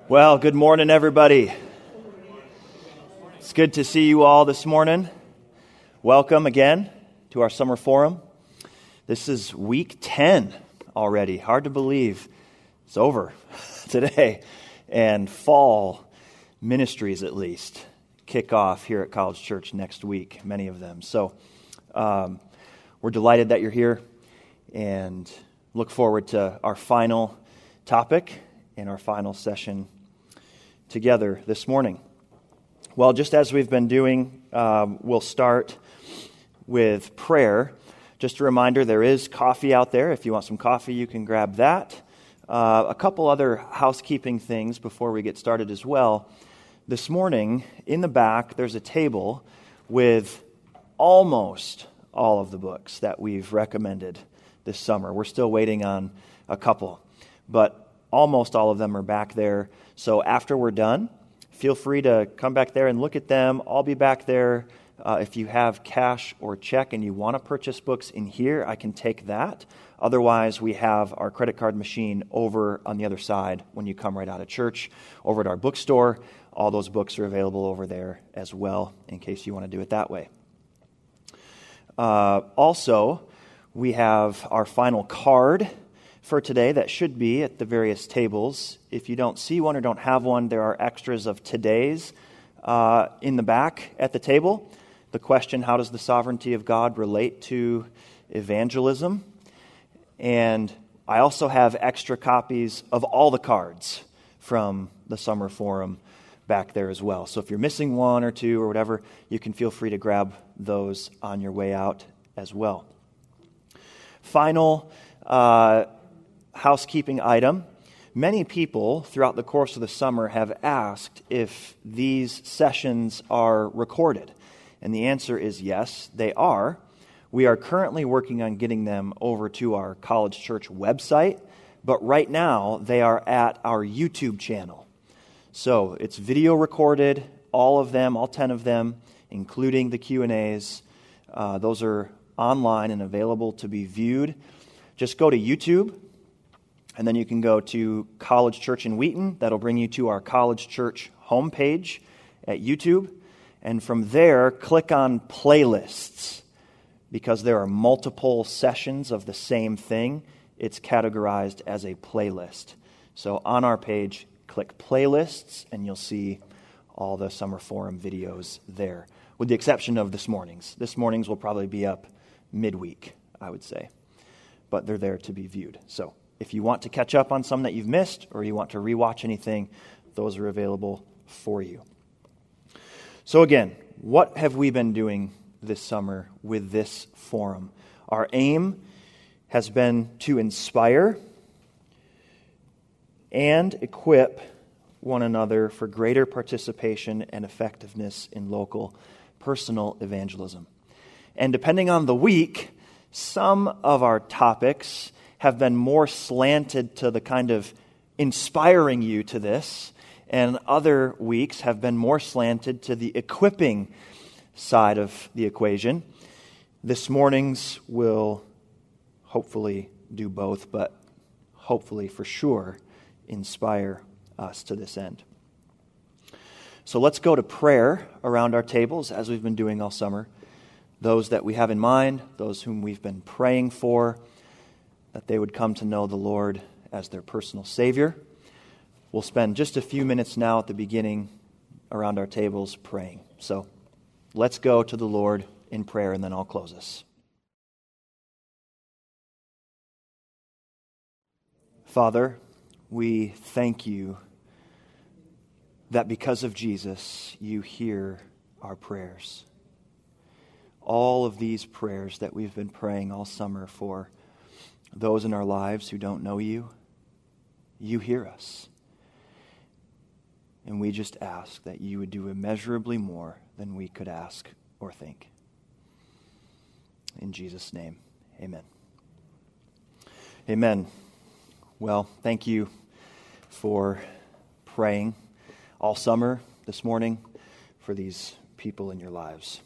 Well, good morning, everybody. It's good to see you all this morning. Welcome again to our summer forum. This is week 10 already. Hard to believe it's over today. And fall ministries, at least, kick off here at College Church next week, many of them. So we're delighted that you're here and look forward to our final topic in our final session together this morning. Well, just as we've been doing, we'll start with prayer. Just a reminder, there is coffee out there. If you want some coffee, you can grab that. A couple other housekeeping things before we get started as well. This morning, in the back, there's a table with almost all of the books that we've recommended this summer. We're still waiting on a couple, but almost all of them are back there. So after we're done, feel free to come back there and look at them. I'll be back there. If you have cash or check and you want to purchase books in here, I can take that. Otherwise, we have our credit card machine over on the other side when you come right out of church, over at our bookstore. All those books are available over there as well, in case you want to do it that way. Also, we have our final card for today that should be at the various tables. If you don't see one or don't have one, there are extras of today's in the back at the table. The question, how does the sovereignty of God relate to evangelism? And I also have extra copies of all the cards from the summer forum back there as well. So if you're missing one or two or whatever, you can feel free to grab those on your way out as well. Final housekeeping item. Many people throughout the course of the summer have asked if these sessions are recorded. And the answer is yes, they are. We are currently working on getting them over to our College Church website, but right now they are at our YouTube channel. So it's video recorded, all of them, all 10 of them, including the Q&As. Those are online and available to be viewed. Just go to YouTube, and then you can go to College Church in Wheaton. That'll bring you to our College Church homepage at YouTube. And from there, click on Playlists. Because there are multiple sessions of the same thing, it's categorized as a playlist. So on our page, click Playlists, and you'll see all the Summer Forum videos there, with the exception of this morning's. This morning's will probably be up midweek, I would say. But they're there to be viewed. So if you want to catch up on some that you've missed, or you want to rewatch anything, those are available for you. So again, what have we been doing this summer with this forum? Our aim has been to inspire and equip one another for greater participation and effectiveness in local personal evangelism. And depending on the week, some of our topics have been more slanted to the kind of inspiring you to this, and other weeks have been more slanted to the equipping side of the equation. This morning's will hopefully do both, but hopefully for sure inspire us to this end. So let's go to prayer around our tables, as we've been doing all summer. Those that we have in mind, those whom we've been praying for, that they would come to know the Lord as their personal Savior. We'll spend just a few minutes now at the beginning around our tables praying. So let's go to the Lord in prayer, and then I'll close us. Father, we thank you that because of Jesus, you hear our prayers. All of these prayers that we've been praying all summer for those in our lives who don't know you, you hear us. And we just ask that you would do immeasurably more than we could ask or think. In Jesus' name, amen. Amen. Well, thank you for praying all summer this morning for these people in your lives.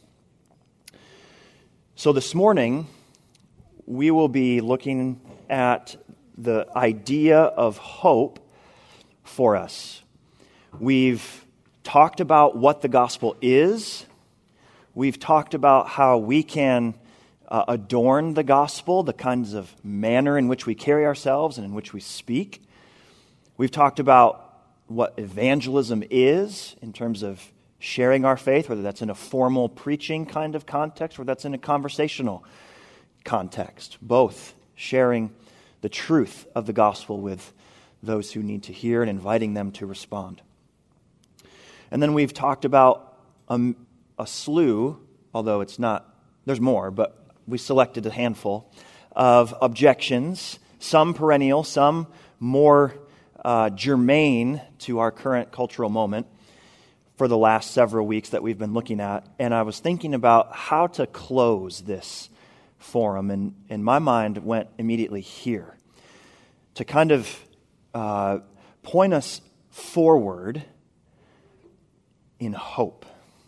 So this morning, we will be looking at the idea of hope for us. We've talked about what the gospel is. We've talked about how we can adorn the gospel, the kinds of manner in which we carry ourselves and in which we speak. We've talked about what evangelism is in terms of sharing our faith, whether that's in a formal preaching kind of context or that's in a conversational context. Both sharing the truth of the gospel with those who need to hear and inviting them to respond. And then we've talked about a slew, although it's not, there's more, but we selected a handful of objections, some perennial, some more germane to our current cultural moment for the last several weeks that we've been looking at. And I was thinking about how to close this forum, and my mind went immediately here to kind of point us forward in hope.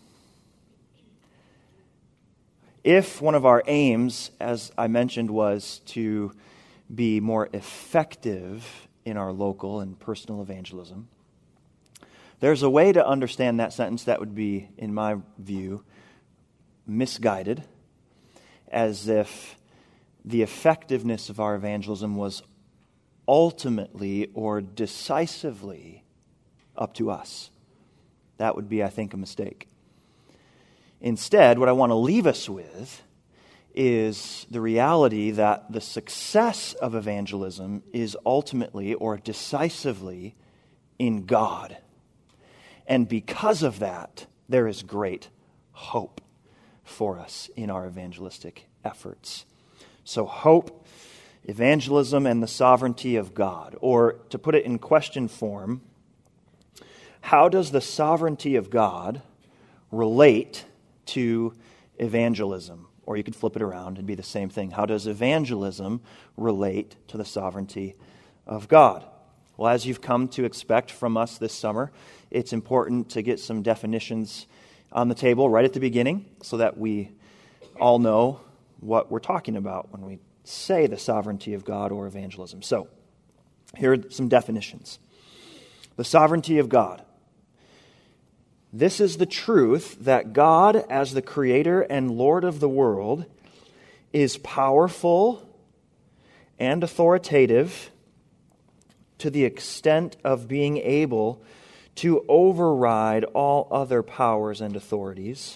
If one of our aims, as I mentioned, was to be more effective in our local and personal evangelism, there's a way to understand that sentence that would be, in my view, misguided, as if the effectiveness of our evangelism was ultimately or decisively up to us. That would be, I think, a mistake. Instead, what I want to leave us with is the reality that the success of evangelism is ultimately or decisively in God. And because of that, there is great hope for us in our evangelistic efforts. So hope, evangelism, and the sovereignty of God. Or to put it in question form, how does the sovereignty of God relate to evangelism? Or you could flip it around and be the same thing. How does evangelism relate to the sovereignty of God? Well, as you've come to expect from us this summer, it's important to get some definitions on the table right at the beginning so that we all know what we're talking about when we say the sovereignty of God or evangelism. So, here are some definitions. The sovereignty of God. This is the truth that God, as the creator and Lord of the world, is powerful and authoritative to the extent of being able to override all other powers and authorities,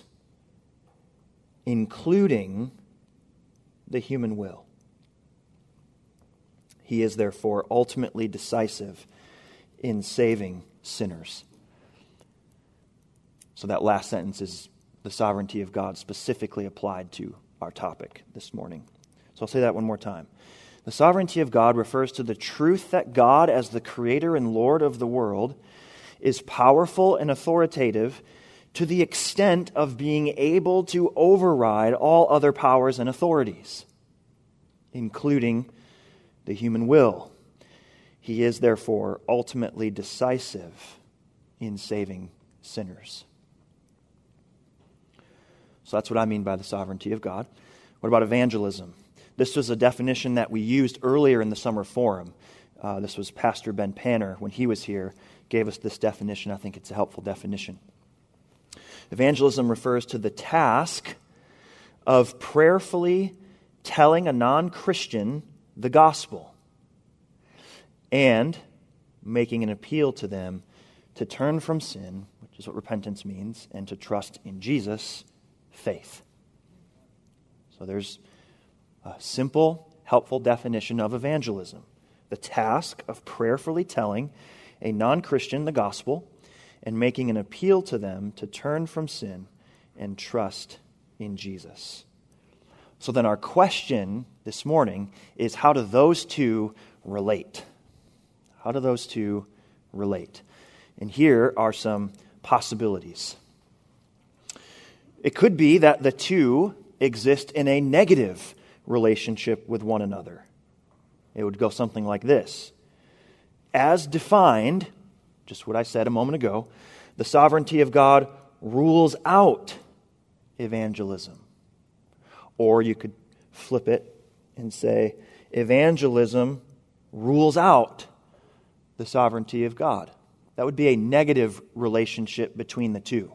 including the human will. He is therefore ultimately decisive in saving sinners. So that last sentence is the sovereignty of God specifically applied to our topic this morning. So I'll say that one more time. The sovereignty of God refers to the truth that God, as the creator and Lord of the world, is powerful and authoritative to the extent of being able to override all other powers and authorities, including the human will. He is therefore ultimately decisive in saving sinners. So that's what I mean by the sovereignty of God. What about evangelism? This was a definition that we used earlier in the summer forum. This was Pastor Ben Panner, when he was here, gave us this definition. I think it's a helpful definition. Evangelism refers to the task of prayerfully telling a non-Christian the gospel and making an appeal to them to turn from sin, which is what repentance means, and to trust in Jesus, faith. So there's a simple, helpful definition of evangelism. The task of prayerfully telling a non-Christian the gospel and making an appeal to them to turn from sin and trust in Jesus. So then our question this morning is, how do those two relate? How do those two relate? And here are some possibilities. It could be that the two exist in a negative relationship with one another. It would go something like this. As defined, just what I said a moment ago, the sovereignty of God rules out evangelism. Or you could flip it and say, evangelism rules out the sovereignty of God. That would be a negative relationship between the two.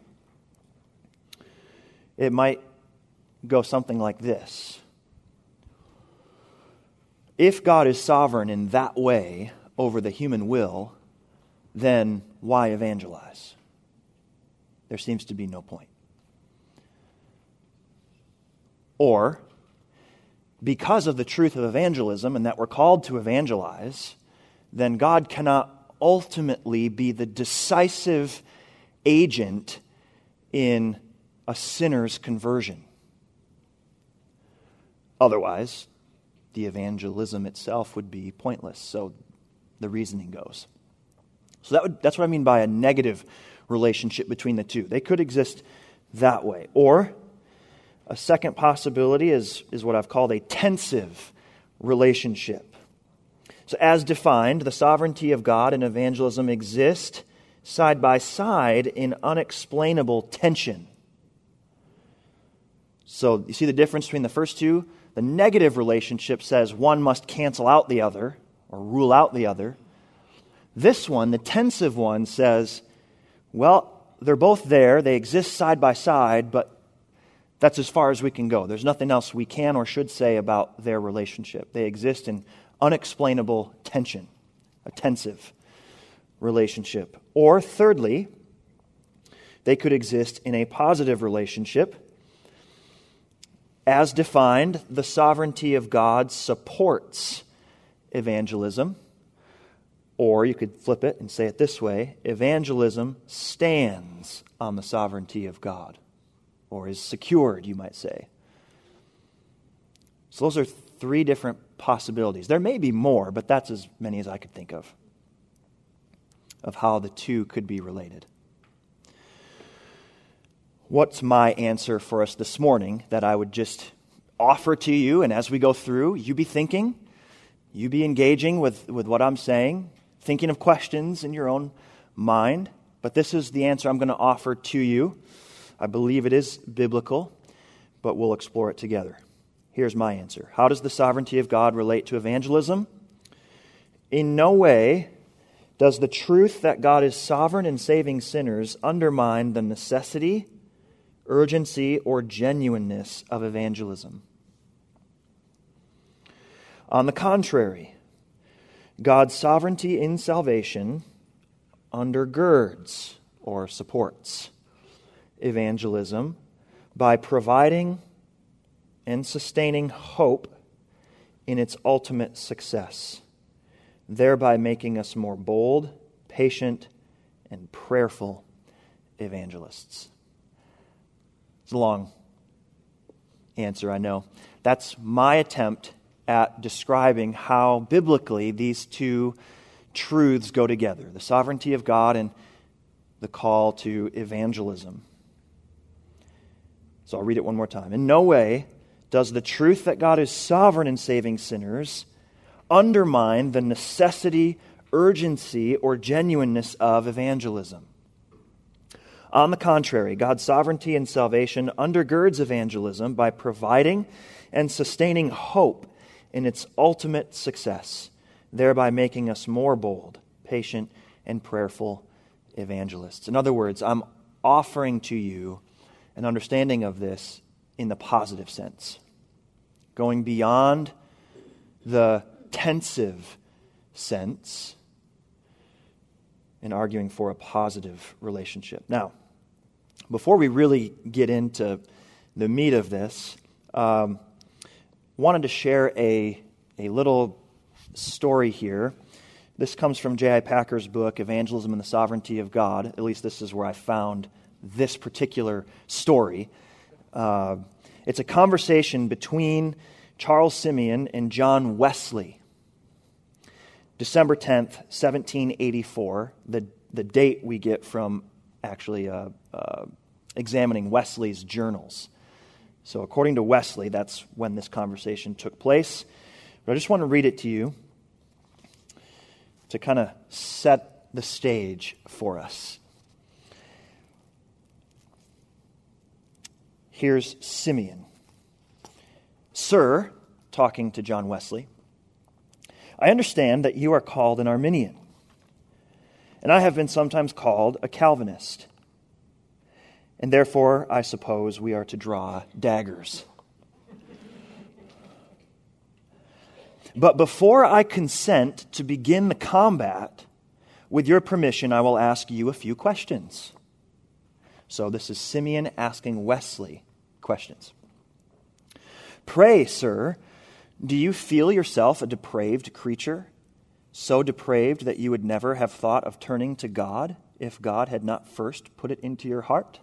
It might go something like this. If God is sovereign in that way over the human will, then why evangelize? There seems to be no point. Or, because of the truth of evangelism and that we're called to evangelize, then God cannot ultimately be the decisive agent in a sinner's conversion. Otherwise, the evangelism itself would be pointless, so the reasoning goes. So that's what I mean by a negative relationship between the two. They could exist that way. Or a second possibility is what I've called a tensive relationship. So as defined, the sovereignty of God and evangelism exist side by side in unexplainable tension. So you see the difference between the first two? The negative relationship says one must cancel out the other or rule out the other. This one, the tensive one, says, well, they're both there, they exist side by side, but that's as far as we can go. There's nothing else we can or should say about their relationship. They exist in unexplainable tension, a tensive relationship. Or thirdly, they could exist in a positive relationship. As defined, the sovereignty of God supports evangelism. Or you could flip it and say it this way: evangelism stands on the sovereignty of God, or is secured, you might say. So those are three different possibilities. There may be more, but that's as many as I could think of how the two could be related. What's my answer for us this morning that I would just offer to you, and as we go through, you be thinking, you be engaging with what I'm saying, thinking of questions in your own mind, but this is the answer I'm going to offer to you. I believe it is biblical, but we'll explore it together. Here's my answer. How does the sovereignty of God relate to evangelism? In no way does the truth that God is sovereign in saving sinners undermine the necessity, urgency, or genuineness of evangelism. On the contrary, God's sovereignty in salvation undergirds or supports evangelism by providing and sustaining hope in its ultimate success, thereby making us more bold, patient, and prayerful evangelists. It's a long answer, I know. That's my attempt at describing how biblically these two truths go together: the sovereignty of God and the call to evangelism. So I'll read it one more time. In no way does the truth that God is sovereign in saving sinners undermine the necessity, urgency, or genuineness of evangelism. On the contrary, God's sovereignty in salvation undergirds evangelism by providing and sustaining hope in its ultimate success, thereby making us more bold, patient, and prayerful evangelists. In other words, I'm offering to you an understanding of this in the positive sense, going beyond the tensive sense and arguing for a positive relationship. Now, before we really get into the meat of this, wanted to share a little story here. This comes from J.I. Packer's book, Evangelism and the Sovereignty of God. At least this is where I found this particular story. It's a conversation between Charles Simeon and John Wesley. December 10th, 1784, the date we get from actually examining Wesley's journals. So according to Wesley, that's when this conversation took place. But I just want to read it to you to kind of set the stage for us. Here's Simeon. Sir, talking to John Wesley, I understand that you are called an Arminian. and I have been sometimes called a Calvinist. And therefore, I suppose we are to draw daggers. But before I consent to begin the combat, with your permission, I will ask you a few questions. So this is Simeon asking Wesley questions. Pray, sir, do you feel yourself a depraved creature, so depraved that you would never have thought of turning to God if God had not first put it into your heart?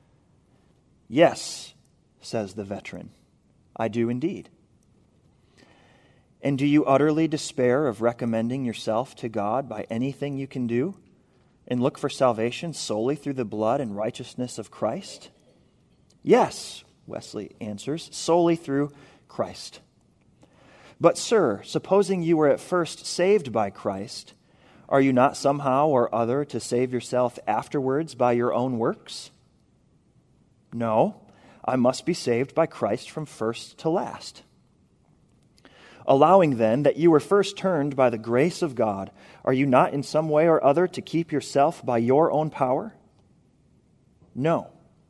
Yes, says the veteran, I do indeed. And do you utterly despair of recommending yourself to God by anything you can do, and look for salvation solely through the blood and righteousness of Christ? Yes, Wesley answers, solely through Christ. But, sir, supposing you were at first saved by Christ, are you not somehow or other to save yourself afterwards by your own works? No, I must be saved by Christ from first to last. Allowing then that you were first turned by the grace of God, are you not in some way or other to keep yourself by your own power? No.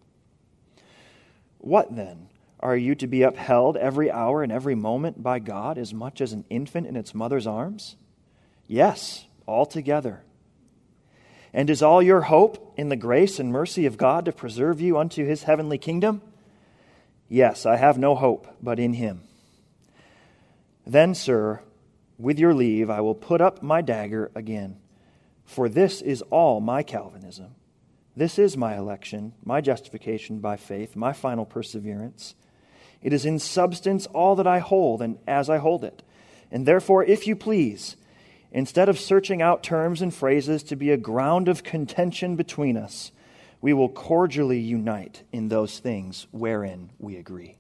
What then? Are you to be upheld every hour and every moment by God as much as an infant in its mother's arms? Yes, altogether. And is all your hope in the grace and mercy of God to preserve you unto his heavenly kingdom? Yes, I have no hope but in him. Then, sir, with your leave, I will put up my dagger again, for this is all my Calvinism. This is my election, my justification by faith, my final perseverance. It is in substance all that I hold, and as I hold it. And therefore, if you please, instead of searching out terms and phrases to be a ground of contention between us, we will cordially unite in those things wherein we agree.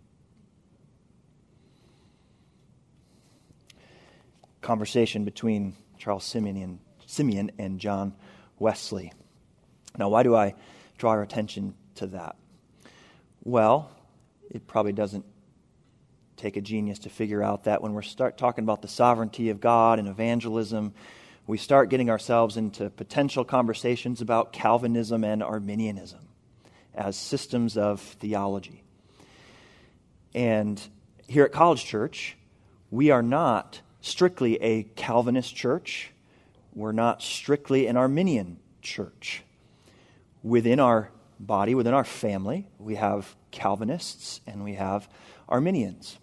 Conversation between Charles Simeon and John Wesley. Now, why do I draw our attention to that? Well, it probably doesn't take a genius to figure out that when we start talking about the sovereignty of God and evangelism, we start getting ourselves into potential conversations about Calvinism and Arminianism as systems of theology. And here at College Church, we are not strictly a Calvinist church. We're not strictly an Arminian church. Within our body, within our family, we have Calvinists and we have Arminians.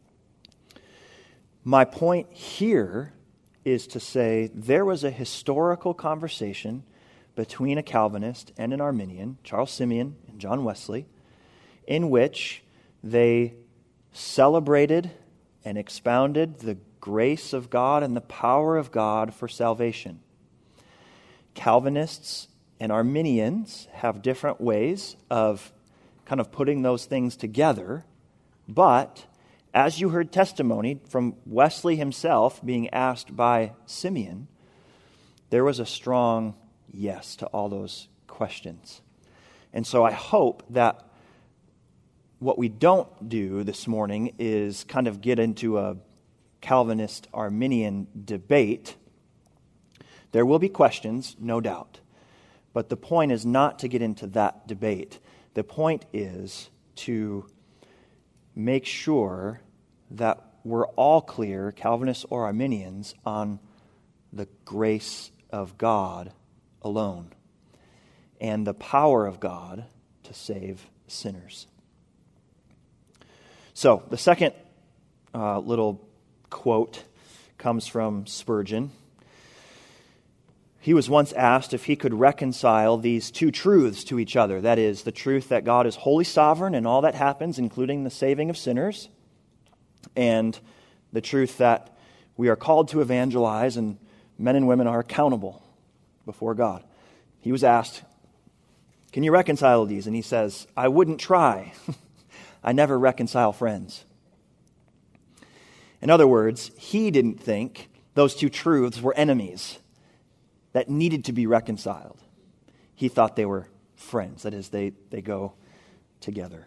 My point here is to say there was a historical conversation between a Calvinist and an Arminian, Charles Simeon and John Wesley, in which they celebrated and expounded the grace of God and the power of God for salvation. Calvinists and Arminians have different ways of kind of putting those things together, but as you heard testimony from Wesley himself being asked by Simeon, there was a strong yes to all those questions. And so I hope that what we don't do this morning is kind of get into a Calvinist-Arminian debate. There will be questions, no doubt. But the point is not to get into that debate. The point is to make sure that we're all clear, Calvinists or Arminians, on the grace of God alone and the power of God to save sinners. So, the second little quote comes from Spurgeon. He was once asked if he could reconcile these two truths to each other. That is, the truth that God is wholly sovereign in all that happens, including the saving of sinners, and the truth that we are called to evangelize and men and women are accountable before God. He was asked, can you reconcile these? And he says, I wouldn't try. I never reconcile friends. In other words, he didn't think those two truths were enemies that needed to be reconciled. He thought they were friends. That is, they go together.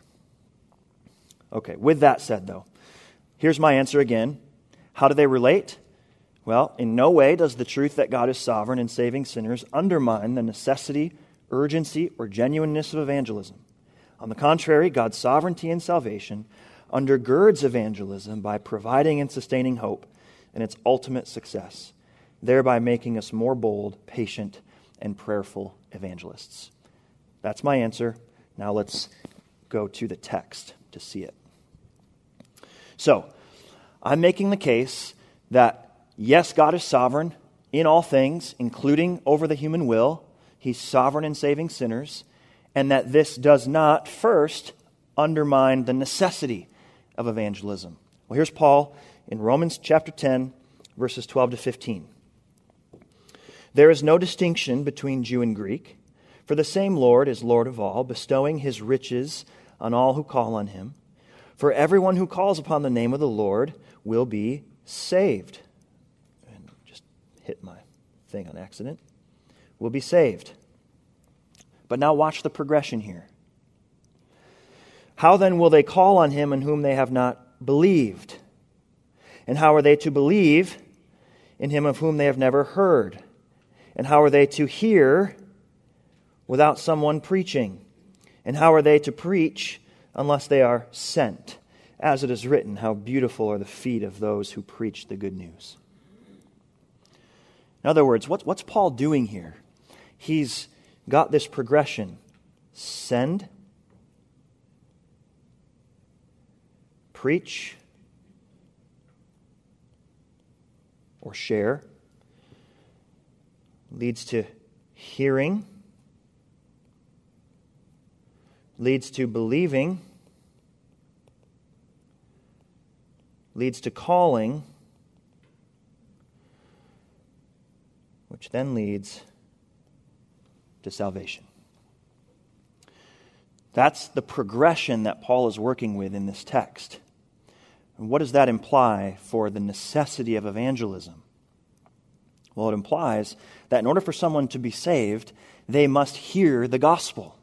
Okay, with that said, though, here's my answer again. How do they relate? Well, in no way does the truth that God is sovereign in saving sinners undermine the necessity, urgency, or genuineness of evangelism. On the contrary, God's sovereignty in salvation undergirds evangelism by providing and sustaining hope and its ultimate success, thereby making us more bold, patient, and prayerful evangelists. That's my answer. Now let's go to the text to see it. So, I'm making the case that, yes, God is sovereign in all things, including over the human will. He's sovereign in saving sinners, and that this does not, first, undermine the necessity of evangelism. Well, here's Paul in Romans chapter 10, verses 12 to 15. There is no distinction between Jew and Greek, for the same Lord is Lord of all, bestowing his riches on all who call on him. For everyone who calls upon the name of the Lord will be saved. And just hit my thing on accident. Will be saved. But now watch the progression here. How then will they call on him in whom they have not believed? And how are they to believe in him of whom they have never heard? And how are they to hear without someone preaching? And how are they to preach unless they are sent? As it is written, how beautiful are the feet of those who preach the good news. In other words, what's Paul doing here? He's got this progression. Send, preach, or share, leads to hearing, leads to believing, leads to calling, which then leads to salvation. That's the progression that Paul is working with in this text. And what does that imply for the necessity of evangelism? Well, it implies that in order for someone to be saved, they must hear the gospel.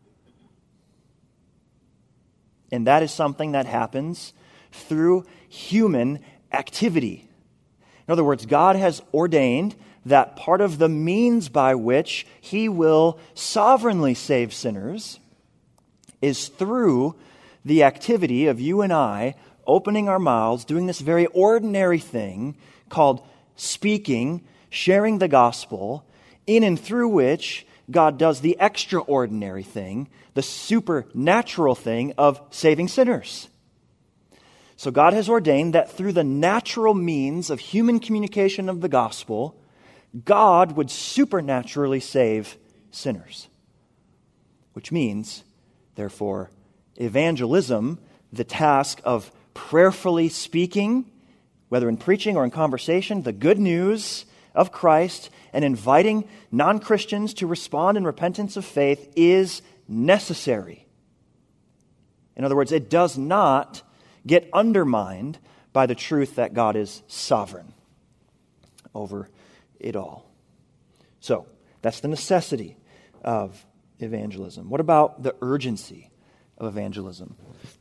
And that is something that happens through human activity. In other words, God has ordained that part of the means by which he will sovereignly save sinners is through the activity of you and I opening our mouths, doing this very ordinary thing called speaking, sharing the gospel, in and through which God does the extraordinary thing, the supernatural thing of saving sinners. So God has ordained that through the natural means of human communication of the gospel, God would supernaturally save sinners. Which means, therefore, evangelism, the task of prayerfully speaking, whether in preaching or in conversation, the good news of Christ and inviting non-Christians to respond in repentance of faith is necessary. In other words, it does not get undermined by the truth that God is sovereign over it all. So, that's the necessity of evangelism. What about the urgency of evangelism?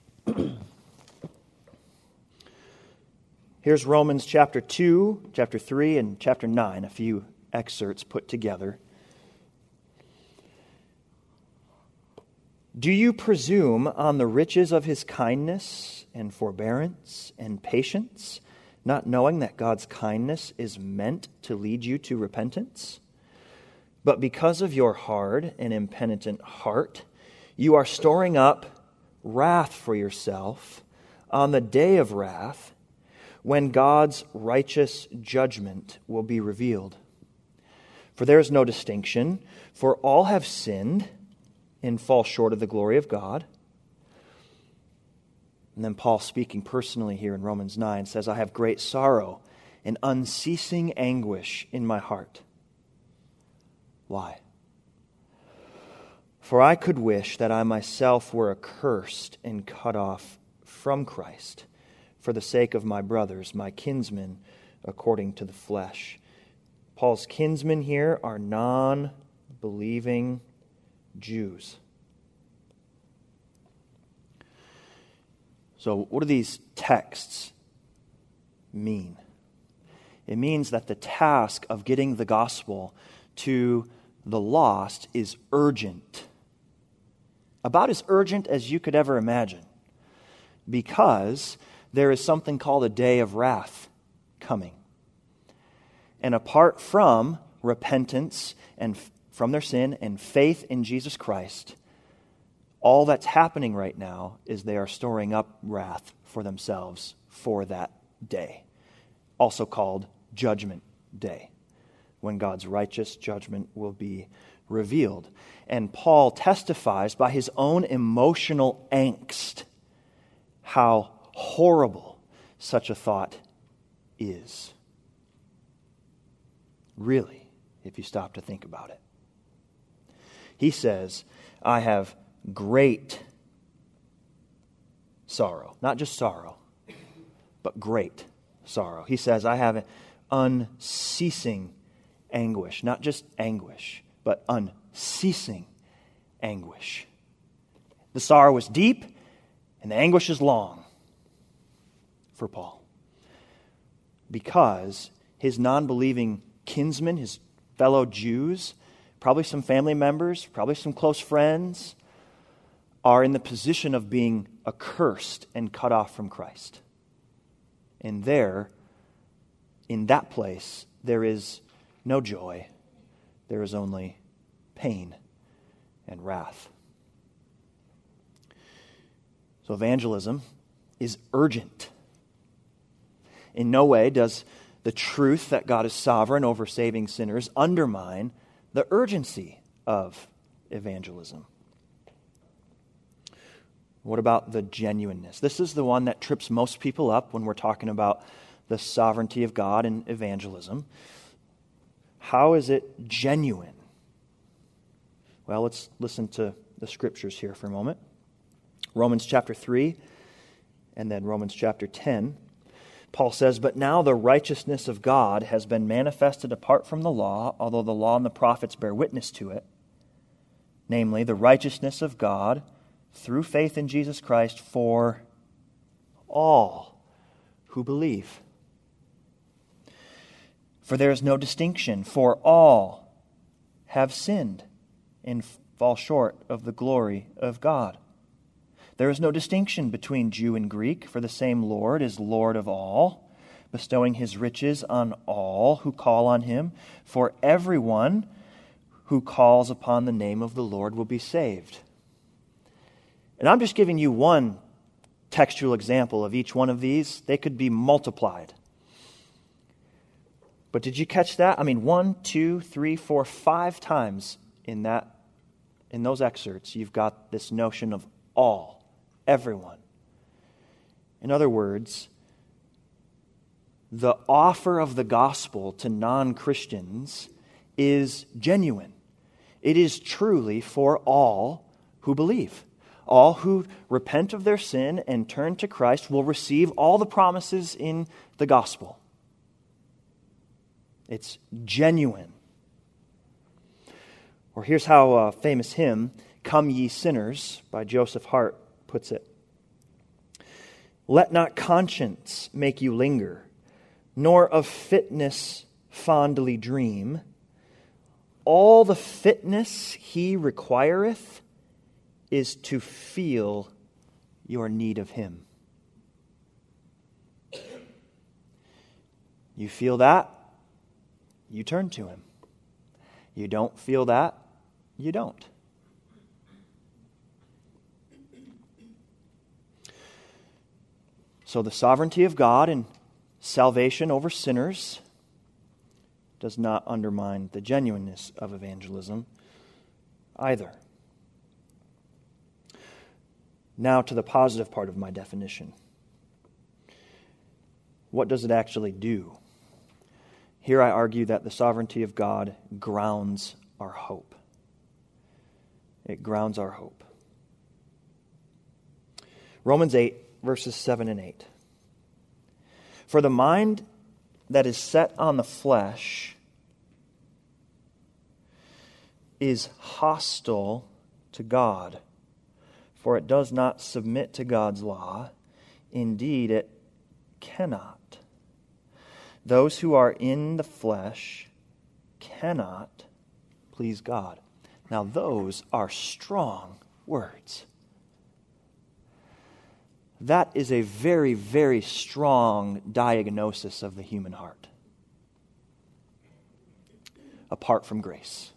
Here's Romans chapter 2, chapter 3, and chapter 9, a few excerpts put together. Do you presume on the riches of his kindness and forbearance and patience, not knowing that God's kindness is meant to lead you to repentance? But because of your hard and impenitent heart, you are storing up wrath for yourself on the day of wrath, when God's righteous judgment will be revealed. For there is no distinction, for all have sinned and fall short of the glory of God. And then Paul, speaking personally here in Romans 9, says, I have great sorrow and unceasing anguish in my heart. Why? For I could wish that I myself were accursed and cut off from Christ, for the sake of my brothers, my kinsmen, according to the flesh. Paul's kinsmen here are non-believing Jews. So what do these texts mean? It means that the task of getting the gospel to the lost is urgent. About as urgent as you could ever imagine. Because there is something called a day of wrath coming. And apart from repentance and from their sin and faith in Jesus Christ, all that's happening right now is they are storing up wrath for themselves for that day, also called Judgment Day, when God's righteous judgment will be revealed. And Paul testifies by his own emotional angst how horrible such a thought is. Really, if you stop to think about it. He says, I have great sorrow. Not just sorrow, but great sorrow. He says, I have unceasing anguish. Not just anguish, but unceasing anguish. The sorrow is deep, and the anguish is long for Paul. Because his non-believing kinsmen, his fellow Jews, probably some family members, probably some close friends, are in the position of being accursed and cut off from Christ. And there, in that place, there is no joy. There is only pain and wrath. So evangelism is urgent. In no way does the truth that God is sovereign over saving sinners undermine the urgency of evangelism. What about the genuineness? This is the one that trips most people up when we're talking about the sovereignty of God and evangelism. How is it genuine? Well, let's listen to the scriptures here for a moment. Romans chapter 3 and then Romans chapter 10. Paul says, but now the righteousness of God has been manifested apart from the law, although the law and the prophets bear witness to it, namely the righteousness of God through faith in Jesus Christ for all who believe. For there is no distinction, for all have sinned and fall short of the glory of God. There is no distinction between Jew and Greek, for the same Lord is Lord of all, bestowing his riches on all who call on him. For everyone who calls upon the name of the Lord will be saved. And I'm just giving you one textual example of each one of these. They could be multiplied. But did you catch that? I mean, 1, 2, 3, 4, 5 times in those excerpts, you've got this notion of all, everyone. In other words, the offer of the gospel to non-Christians is genuine. It is truly for all who believe. All who repent of their sin and turn to Christ will receive all the promises in the gospel. It's genuine. Or here's how a famous hymn, Come Ye Sinners, by Joseph Hart, puts it. Let not conscience make you linger, nor of fitness fondly dream. All the fitness he requireth is to feel your need of him. You feel that? You turn to him. You don't feel that? You don't. So the sovereignty of God and salvation over sinners does not undermine the genuineness of evangelism either. Now to the positive part of my definition. What does it actually do? Here I argue that the sovereignty of God grounds our hope. It grounds our hope. Romans 8, verses 7 and 8. For the mind that is set on the flesh is hostile to God, for it does not submit to God's law. Indeed, it cannot. those who are in the flesh cannot please God. Now, those are strong words. That is a very, very strong diagnosis of the human heart, apart from grace.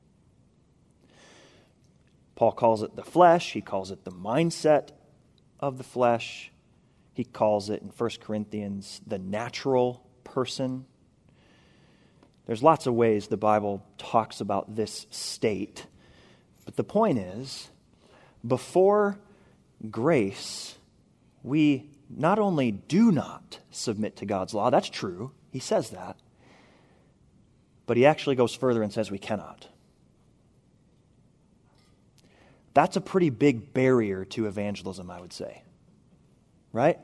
Paul calls it the flesh. He calls it the mindset of the flesh. He calls it in 1 Corinthians the natural person. There's lots of ways the Bible talks about this state. But the point is, before grace, we not only do not submit to God's law, that's true, he says that, but he actually goes further and says we cannot. That's a pretty big barrier to evangelism, I would say. Right?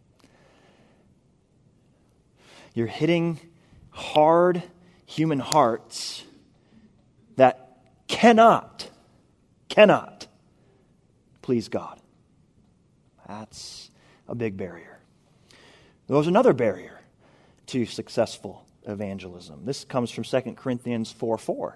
You're hitting hard human hearts that cannot please God. That's a big barrier. There's another barrier to successful evangelism. This comes from 2 Corinthians 4:4.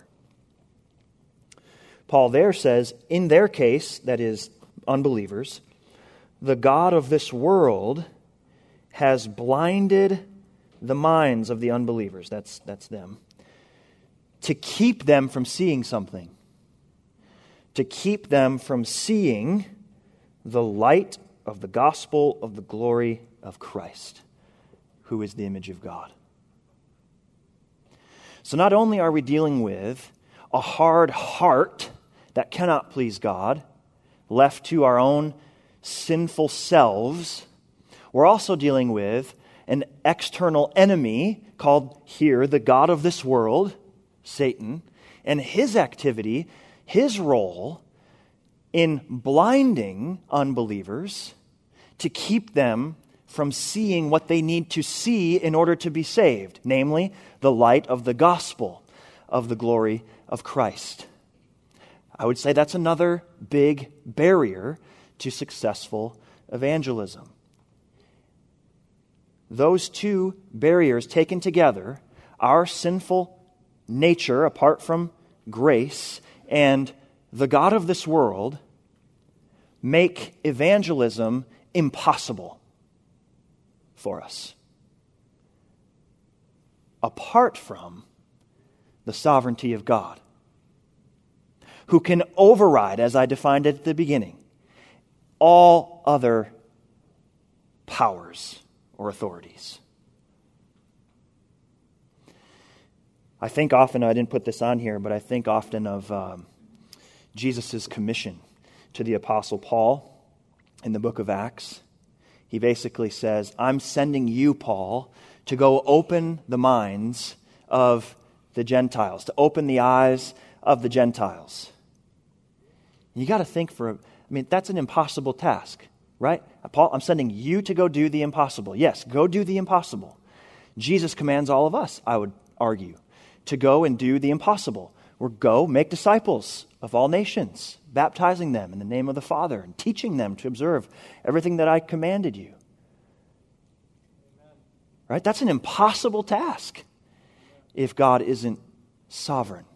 Paul there says, in their case, that is, unbelievers, the God of this world has blinded the minds of the unbelievers, that's them, to keep them from seeing something, to keep them from seeing the light of the gospel of the glory of Christ, who is the image of God. So not only are we dealing with a hard heart that cannot please God, left to our own sinful selves, we're also dealing with an external enemy called here the God of this world, Satan, and his activity, his role in blinding unbelievers to keep them from seeing what they need to see in order to be saved, namely the light of the gospel of the glory of Christ. I would say that's another big barrier to successful evangelism. Those two barriers taken together, our sinful nature apart from grace and the God of this world, make evangelism impossible for us, apart from the sovereignty of God, who can override, as I defined it at the beginning, all other powers or authorities. I think often, I didn't put this on here, but I think often of Jesus' commission to the Apostle Paul in the book of Acts. He basically says, I'm sending you, Paul, to go open the minds of the Gentiles, to open the eyes of the Gentiles. You got to think that's an impossible task, right? Paul, I'm sending you to go do the impossible. Yes, go do the impossible. Jesus commands all of us, I would argue, to go and do the impossible. Or go make disciples of all nations, baptizing them in the name of the Father and teaching them to observe everything that I commanded you. Right? That's an impossible task if God isn't sovereign.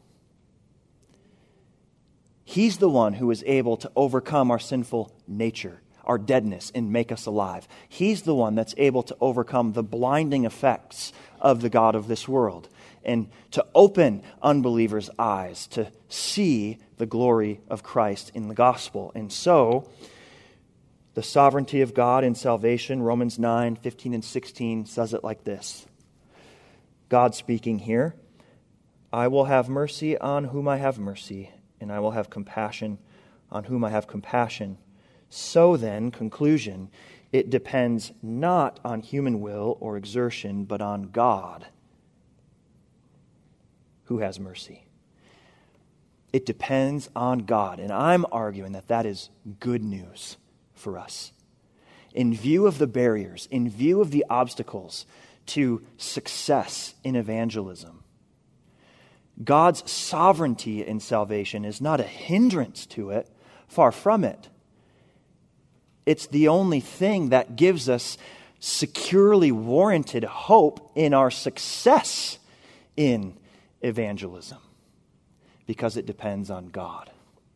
He's the one who is able to overcome our sinful nature, our deadness, and make us alive. He's the one that's able to overcome the blinding effects of the God of this world and to open unbelievers' eyes to see the glory of Christ in the gospel. And so, the sovereignty of God in salvation, Romans 9:15 and 16 says it like this. God speaking here, I will have mercy on whom I have mercy, and I will have compassion on whom I have compassion. So then, conclusion, it depends not on human will or exertion, but on God who has mercy. It depends on God. And I'm arguing that that is good news for us. In view of the barriers, in view of the obstacles to success in evangelism, God's sovereignty in salvation is not a hindrance to it, far from it. It's the only thing that gives us securely warranted hope in our success in evangelism because it depends on God.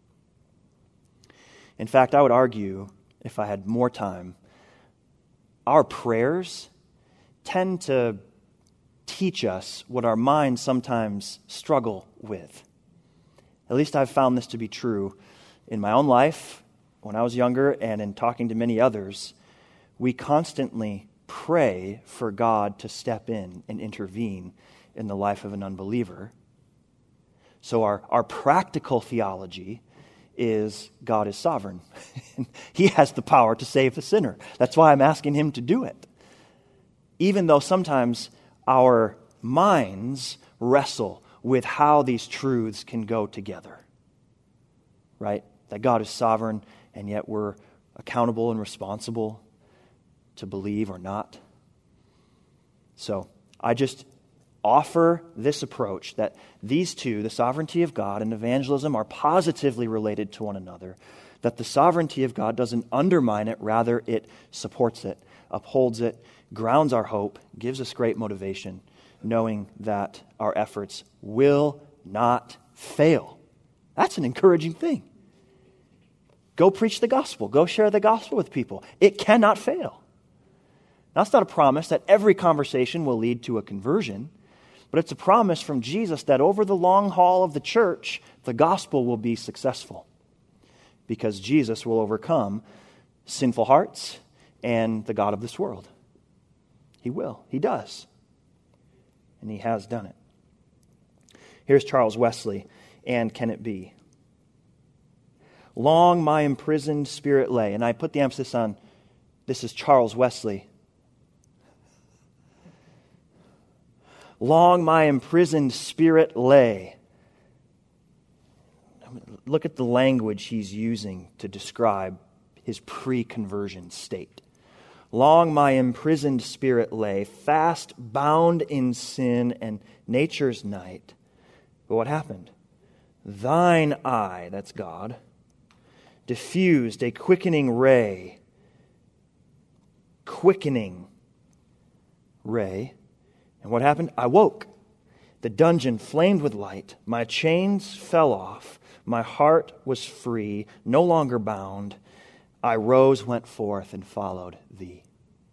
In fact, I would argue, if I had more time, our prayers tend to teach us what our minds sometimes struggle with. At least I've found this to be true in my own life when I was younger and in talking to many others. We constantly pray for God to step in and intervene in the life of an unbeliever. So our practical theology is God is sovereign. He has the power to save the sinner. That's why I'm asking him to do it. Even though sometimes our minds wrestle with how these truths can go together. Right? That God is sovereign, and yet we're accountable and responsible to believe or not. So I just offer this approach that these two, the sovereignty of God and evangelism, are positively related to one another, that the sovereignty of God doesn't undermine it, rather it supports it, upholds it, grounds our hope, gives us great motivation, knowing that our efforts will not fail. That's an encouraging thing. Go preach the gospel. Go share the gospel with people. It cannot fail. Now, it's not a promise that every conversation will lead to a conversion, but it's a promise from Jesus that over the long haul of the church, the gospel will be successful because Jesus will overcome sinful hearts and the god of this world. He will. He does. And he has done it. Here's Charles Wesley, and can it be? Long my imprisoned spirit lay, and I put the emphasis on this is Charles Wesley. Long my imprisoned spirit lay. Look at the language he's using to describe his pre-conversion state. Long my imprisoned spirit lay, fast bound in sin and nature's night. But what happened? Thine eye, that's God, diffused a quickening ray. Quickening ray. And what happened? I woke. The dungeon flamed with light. My chains fell off. My heart was free, no longer bound. I rose, went forth, and followed thee.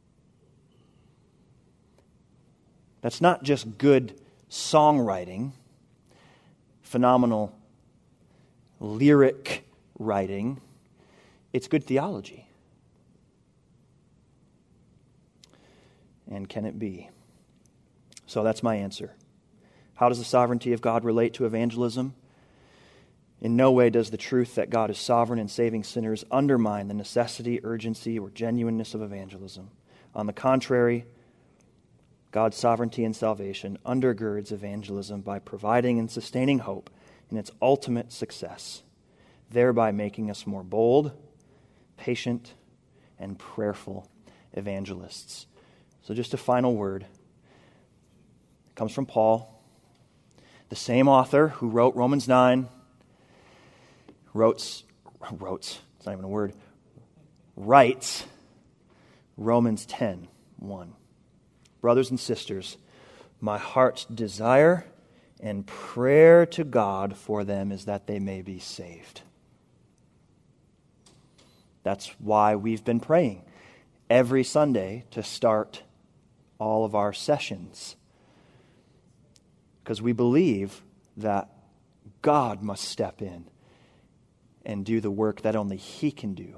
That's not just good songwriting, phenomenal lyric writing. It's good theology. And can it be? So that's my answer. How does the sovereignty of God relate to evangelism? In no way does the truth that God is sovereign in saving sinners undermine the necessity, urgency, or genuineness of evangelism. On the contrary, God's sovereignty in salvation undergirds evangelism by providing and sustaining hope in its ultimate success, thereby making us more bold, patient, and prayerful evangelists. So just a final word. It comes from Paul, the same author who wrote Romans 9, writes Romans 10:1. Brothers and sisters, my heart's desire and prayer to God for them is that they may be saved. That's why we've been praying every Sunday to start all of our sessions. Because we believe that God must step in and do the work that only He can do.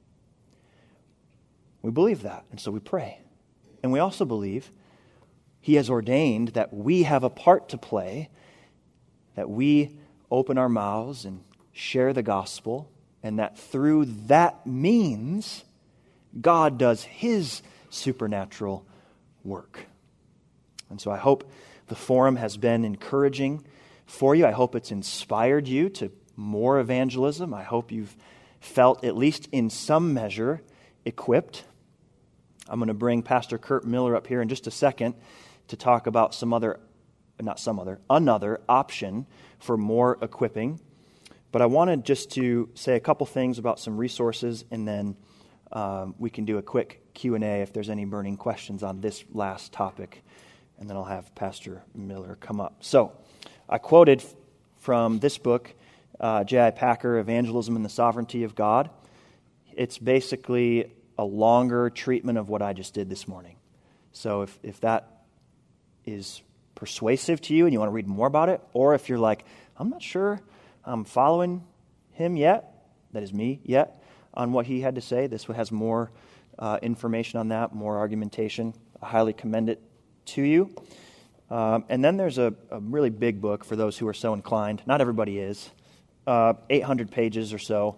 We believe that, and so we pray. And we also believe He has ordained that we have a part to play, that we open our mouths and share the gospel, and that through that means God does His supernatural work. And so I hope the forum has been encouraging for you. I hope it's inspired you to more evangelism. I hope you've felt, at least in some measure, equipped. I'm going to bring Pastor Kurt Miller up here in just a second to talk about another option for more equipping. But I wanted just to say a couple things about some resources and then we can do a quick Q&A if there's any burning questions on this last topic, and then I'll have Pastor Miller come up. So I quoted from this book, J.I. Packer, Evangelism and the Sovereignty of God. It's basically a longer treatment of what I just did this morning. So if that is persuasive to you and you want to read more about it, or if you're like, I'm not sure I'm following him yet, that is me yet, on what he had to say, this has more information on that, more argumentation. I highly commend it to you. And then there's a really big book for those who are so inclined. Not everybody is. 800 pages or so.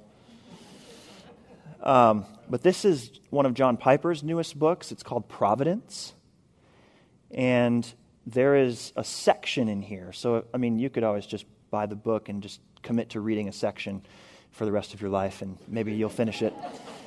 But this is one of John Piper's newest books. It's called Providence. And there is a section in here. So, I mean, you could always just buy the book and just commit to reading a section for the rest of your life, and maybe you'll finish it.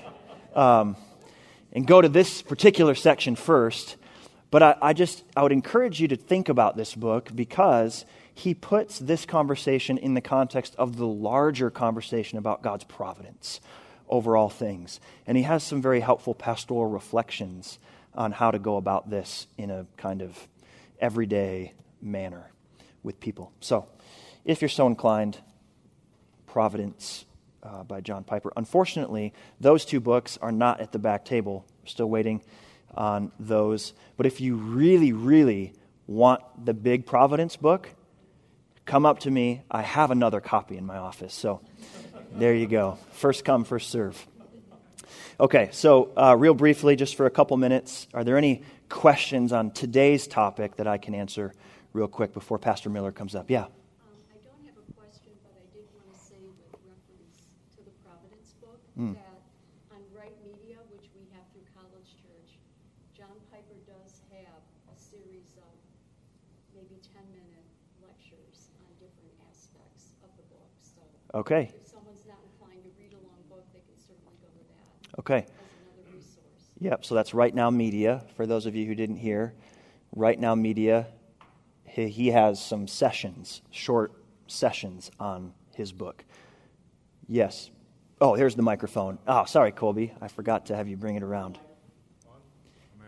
And go to this particular section first. But I would encourage you to think about this book because he puts this conversation in the context of the larger conversation about God's providence over all things. And he has some very helpful pastoral reflections on how to go about this in a kind of everyday manner with people. So, if you're so inclined, Providence by John Piper. Unfortunately, those two books are not at the back table. We're still waiting on those. But if you really, really want the big Providence book, come up to me. I have another copy in my office. So there you go. First come, first serve. Okay, so real briefly, just for a couple minutes, are there any questions on today's topic that I can answer real quick before Pastor Miller comes up? Yeah. I don't have a question, but I did want to say with reference to the Providence book that on Right Media, which we have through College Church, John Piper does have a series of maybe 10-minute lectures on different aspects of the book. So Okay. if someone's not inclined to read a long book, they can certainly go to that Okay. as another resource. Yep, so that's Right Now Media. For those of you who didn't hear, Right Now Media, he has some sessions, short sessions on his book. Yes. Oh, here's the microphone. Oh, sorry, Colby. I forgot to have you bring it around. Am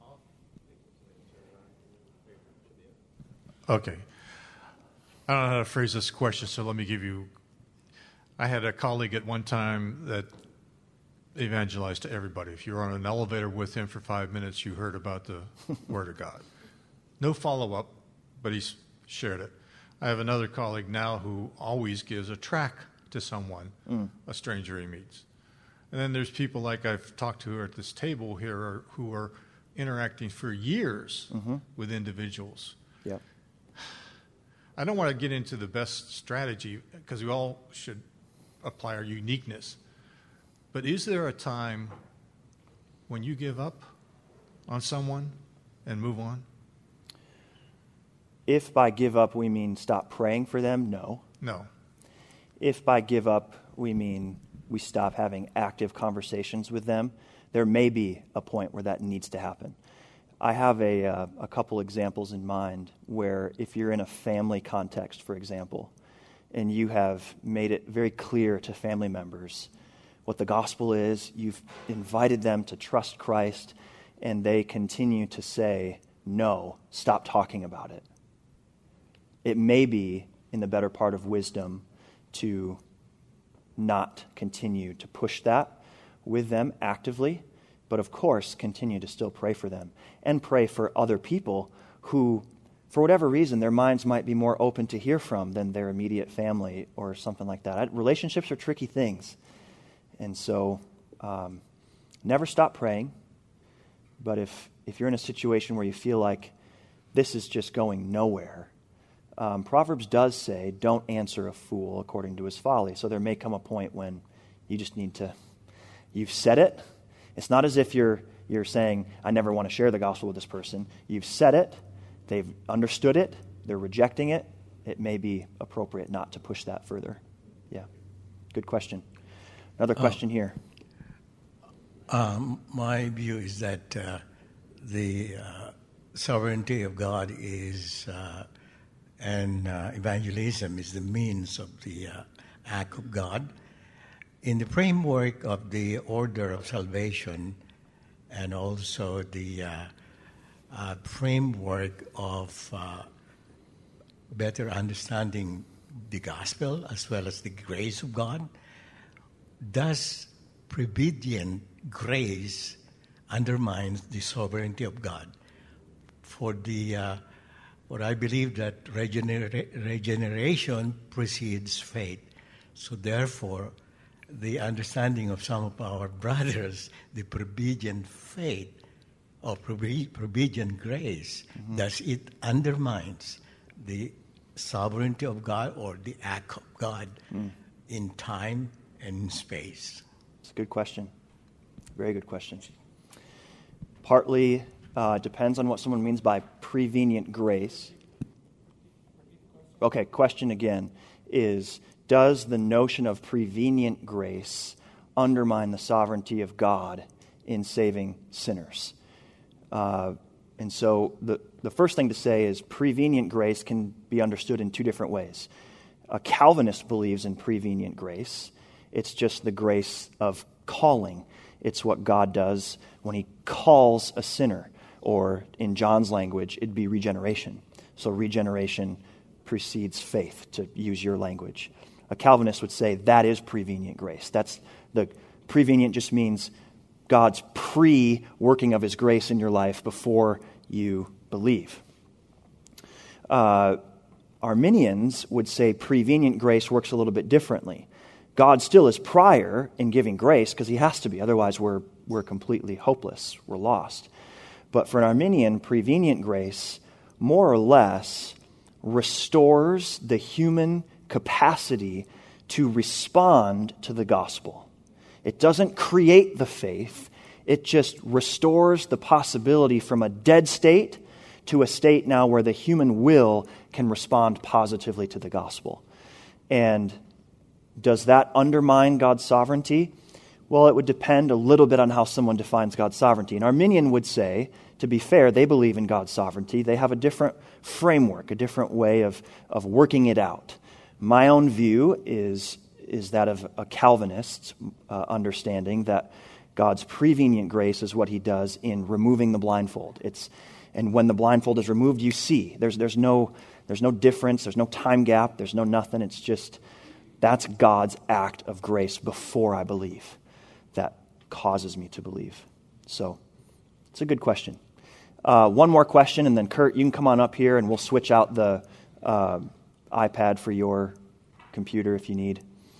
I on? Okay. I don't know how to phrase this question, so let me give you. I had a colleague at one time that evangelized to everybody. If you were on an elevator with him for 5 minutes, you heard about the Word of God. No follow-up, but he shared it. I have another colleague now who always gives a tract to someone, a stranger he meets. And then there's people like I've talked to at this table here who are interacting for years with individuals. Yep. I don't want to get into the best strategy because we all should apply our uniqueness. But is there a time when you give up on someone and move on? If by give up we mean stop praying for them, no. No. If by give up we mean we stop having active conversations with them, there may be a point where that needs to happen. I have a couple examples in mind where if you're in a family context, for example, and you have made it very clear to family members what the gospel is, you've invited them to trust Christ, and they continue to say, no, stop talking about it. It may be in the better part of wisdom to not continue to push that with them actively, but of course continue to still pray for them and pray for other people who, for whatever reason, their minds might be more open to hear from than their immediate family or something like that. Relationships are tricky things. And so never stop praying, but if you're in a situation where you feel like this is just going nowhere, Proverbs does say, don't answer a fool according to his folly. So there may come a point when you just need to, you've said it. It's not as if you're saying, I never want to share the gospel with this person. You've said it. They've understood it. They're rejecting it. It may be appropriate not to push that further. Yeah. Good question. Another question here. My view is that the sovereignty of God is, and evangelism is the means of the act of God. in the framework of the order of salvation and also the framework of better understanding the gospel as well as the grace of God, does prevenient grace undermines the sovereignty of God? For the what I believe that regeneration precedes faith. So therefore, the understanding of some of our brothers, the prevenient faith or prevenient grace, thus it undermines the sovereignty of God or the act of God in time and in space. It's a good question. Very good question. Partly depends on what someone means by prevenient grace. Okay, question again is, does the notion of prevenient grace undermine the sovereignty of God in saving sinners? And so the first thing to say is prevenient grace can be understood in two different ways. A Calvinist believes in prevenient grace. It's just the grace of calling. It's what God does when he calls a sinner, or in John's language, it'd be regeneration. So regeneration precedes faith, to use your language. A Calvinist would say that is prevenient grace. That's the prevenient just means God's pre-working of his grace in your life before you believe. Arminians would say prevenient grace works a little bit differently. God still is prior in giving grace because he has to be. Otherwise, we're completely hopeless. We're lost. But for an Arminian, prevenient grace more or less restores the human capacity to respond to the gospel. It doesn't create the faith. It just restores the possibility from a dead state to a state now where the human will can respond positively to the gospel. And does that undermine God's sovereignty? Well, it would depend a little bit on how someone defines God's sovereignty. An Arminian would say, to be fair, they believe in God's sovereignty. They have a different framework, a different way of working it out. My own view is that of a Calvinist's understanding that God's prevenient grace is what he does in removing the blindfold. And when the blindfold is removed, you see. There's no difference. There's no time gap. There's no nothing. It's just that's God's act of grace before I believe that causes me to believe. So it's a good question. One more question, and then Kurt, you can come on up here, and we'll switch out the iPad for your computer if you need.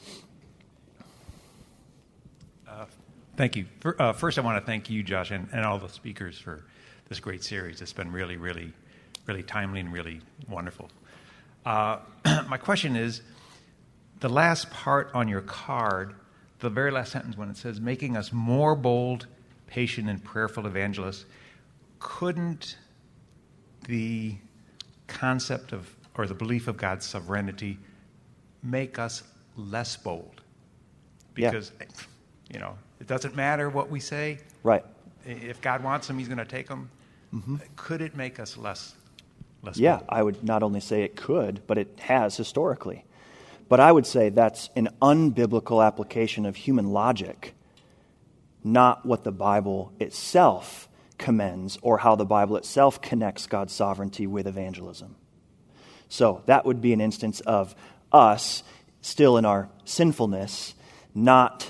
Thank you. First, I want to thank you, Josh, and all the speakers for this great series. It's been really, really, really timely and really wonderful. My question is, the last part on your card, the very last sentence when it says, making us more bold, patient, and prayerful evangelists, couldn't the concept of, or the belief of God's sovereignty make us less bold? Because, it doesn't matter what we say. Right. If God wants them, he's going to take them. Mm-hmm. Could it make us less bold? Yeah, I would not only say it could, but it has historically. But I would say that's an unbiblical application of human logic, not what the Bible itself commends or how the Bible itself connects God's sovereignty with evangelism. So that would be an instance of us still in our sinfulness, not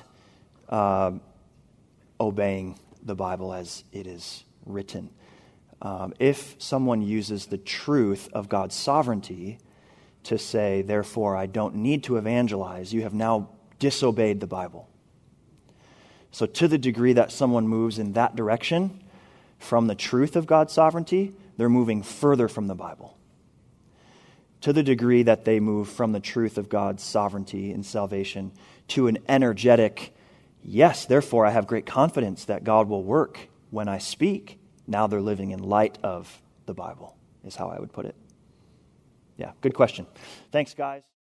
obeying the Bible as it is written. If someone uses the truth of God's sovereignty to say, therefore, I don't need to evangelize, you have now disobeyed the Bible. So to the degree that someone moves in that direction from the truth of God's sovereignty, they're moving further from the Bible. To the degree that they move from the truth of God's sovereignty and salvation to an energetic, yes, therefore I have great confidence that God will work when I speak, now they're living in light of the Bible, is how I would put it. Yeah, good question. Thanks, guys.